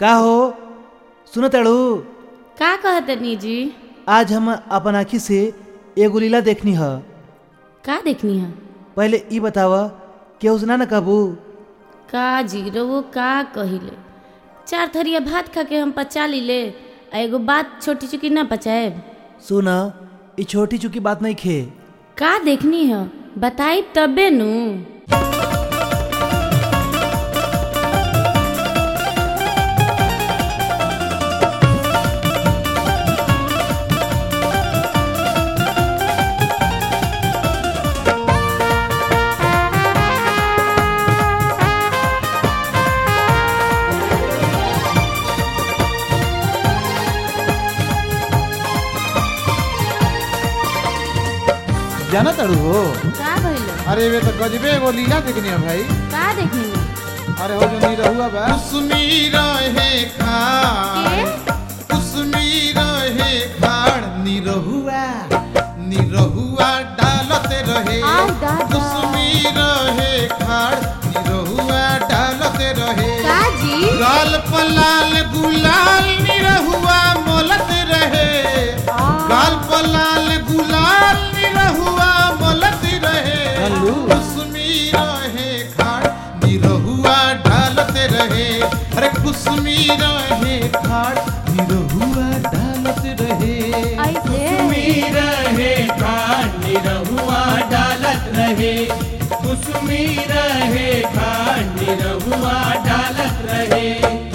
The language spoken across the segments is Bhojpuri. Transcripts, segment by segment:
का हो सुनताड़ू? का कहतनी जी? आज हम अपन आँखी से एगो लीला देखनी है। का देखनी है? पहले ई बतावा केहू से ना कहबू? का जी वो का कहिले, 4 थरिया भात खा के हम पचा लीले, एगो बात छोटी चुकी ना पचाए। सुन, ई छोटी चुकी बात नहीं खे। का देखनी है बताई तबे नु। जाना तड़ू हो? का भइल? अरे वे तो गजबे एगो लीला देखनी है भाई। का देखनी है? अरे हो जो नी रहुआ बा कुसमी रहे खाड़, कुसमी रहे खाड़ नी रहुआ डालते रहे। कुसमी रहे खाड़ नी रहुआ डालते रहे। का जी? गाल पलाल गुलाल नी रहुआ मोलत रहे। गाल पलाल गुलाल नी रहुआ मोलत रहे। कुसमी रहे खाड़ नी रहुआ डालते रहे। अरे कुसमी रहे खाड़ नी रहुआ डालते रहे। कुसमी रहे खाड़ नी रहुआ डालत रहे। कुसमी रहे खाड़ नी रहुआ डालत रहे।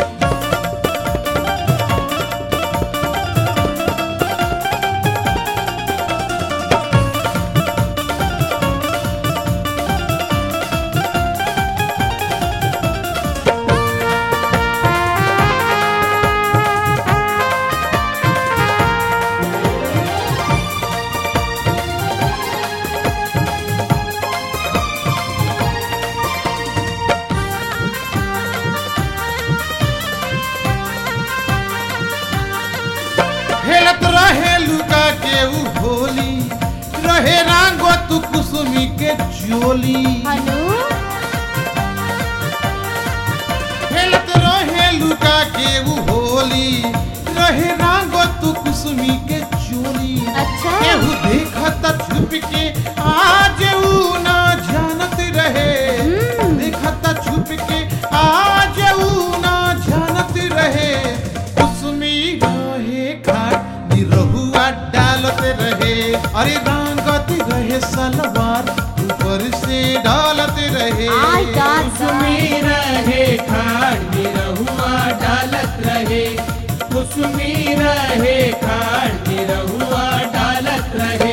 हेलत रहे लुका के ऊ होली, रहे रांगो तू कुसुमी के चोली। हेलत रहे लुका के ऊ होली, रहे रांगो तू कुसुमी के चोली। अच्छा। केहू देखत छुप के आज ऊ ना जानत रहे। देखत छुप के आज ऊ ना जानत रहे। कुसुमी रहे खाड़ नी रहुआ डालते रहे। अरे रंगत रहे सलवार ऊपर से डालते रहे। कुसमी रहे खाड़ नी रहुआ डालत रहे। कुसमी रहे खाड़ नी रहुआ डालत रहे।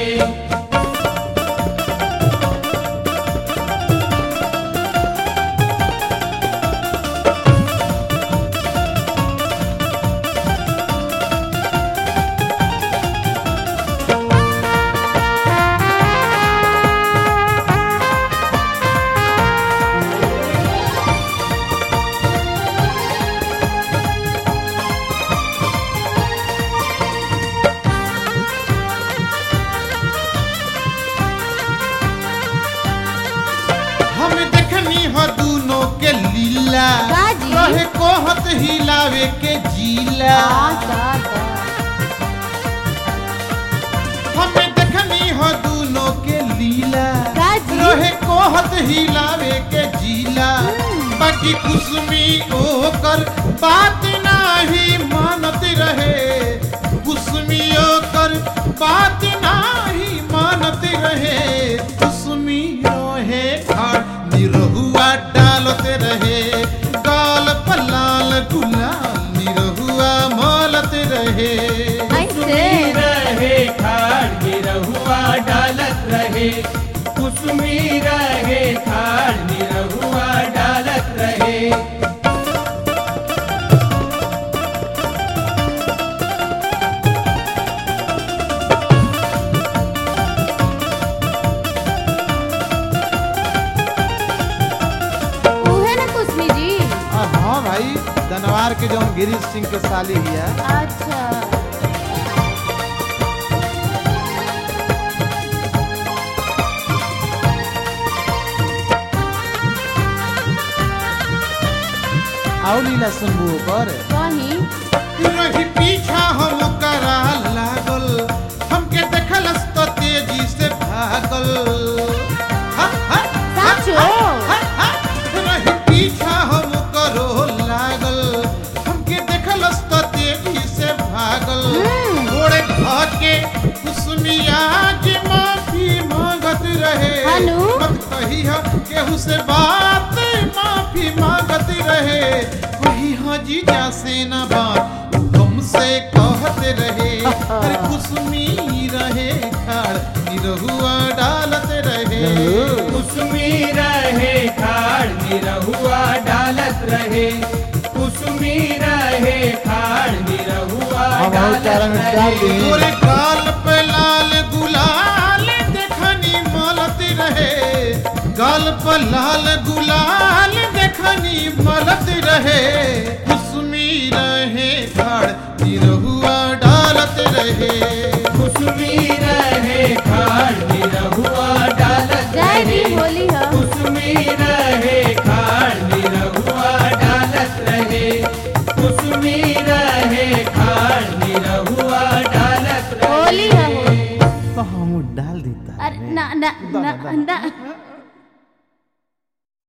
हम देखनी हो दूनों के लीला, बाजी। रहे कोहत हिलावे के जीला। हम देखनी हो दूनों के लीला, बाजी। रहे कोहत हिलावे के जीला। बाकी कुसुमी ओकर बात नाही मानत रहे। कुसुमी ओकर बात नाही मानत रहे। कुसुमी रहे खाड़ नी रहुआ डालते रहे। गाल पलाल गुलाल नी रहुआ मोलत रहे। कुसमी रहे खाड़ नी रहुआ डालत रहे। कुसमी रहे खाड़ नी रहुआ डालत रहे। हाँ भाई, धनवार के जो गिरीश सिंह के साली है। अच्छा। आओ लीला सुनबू कर कहीं रही पीछा हम करा लागल हमके देखलस तो तेजी से भागल हा, हा, साचो हा, रही पीछा हम करो लागल हमके देखलस तो तेजी से भागल घोड़े भागे कुसुमिया जी माफी मांगत रहे हेलो? मत कही केहू से बात माफी मांगत रहे वही हाजी जैसे न बात तुमसे कहते रहे अरे कुसुमी रहे खाड़ निरहुआ डालत रहे कुसुमी रहे खाड़ निरहुआ डालत रहे कुसुमी रहे खाड़ निरहुआ डालत रहे तोरे गाल पे लाल गुलाल देखनी मलत रहे गाल पे लाल गुलाल देखनी मलत रहे कुसुमी रहे खाड़ निरहुआ डालत रहे कुसुमी रहे खाड़ निरहुआ डालत जय रहे भी होली है कुसुमी रहे खाड़ निरहुआ डालत रहे कुसुमी रहे खाड़ निरहुआ डालत रहे होली है होली। तो हम डाल देता अरे ना ना ना ना